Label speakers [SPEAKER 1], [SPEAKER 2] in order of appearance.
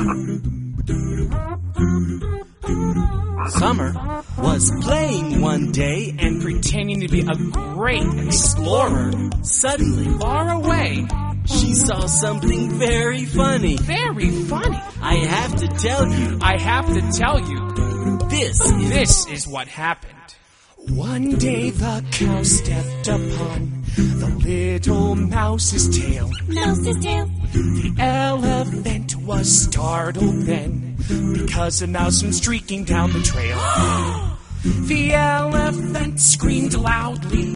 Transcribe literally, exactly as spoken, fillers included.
[SPEAKER 1] Summer was playing one day and
[SPEAKER 2] pretending to be a great explorer.
[SPEAKER 1] Suddenly,
[SPEAKER 2] Far away.
[SPEAKER 1] she saw something very funny.
[SPEAKER 2] Very funny.
[SPEAKER 1] I have to tell you,
[SPEAKER 2] I have to tell you,
[SPEAKER 1] this is...
[SPEAKER 2] this is what happened. One day the cow stepped upon the little mouse's tail.
[SPEAKER 3] Mouse's tail.
[SPEAKER 2] The elephant was startled then, because a mouse went streaking down the trail. The elephant screamed loudly.